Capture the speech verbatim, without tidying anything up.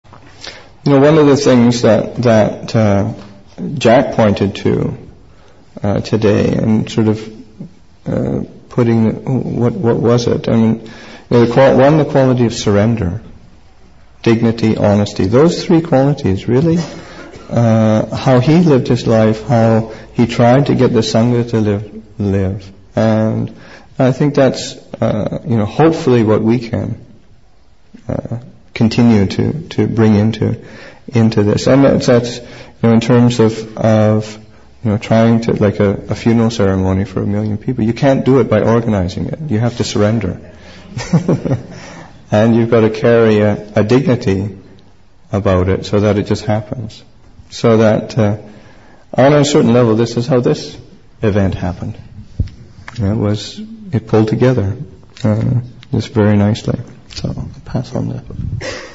You know, one of the things that that uh, Jack pointed to uh, today, and sort of uh, putting what what was it? I mean, you know, the qual- one, the quality of surrender, dignity, honesty. Those three qualities, really, uh, how he lived his life, how he tried to get the Sangha to live, live, and I think that's uh, you know, hopefully what we can uh, continue to to bring into into this, and that's, that's you know, in terms of of you know, trying to, like a, a funeral ceremony for a million people. You can't do it by organizing it. You have to surrender. And you've got to carry a, a dignity about it so that it just happens. So that uh, on a certain level, this is how this event happened. It was, it pulled together uh, just very nicely. So I'll pass on that.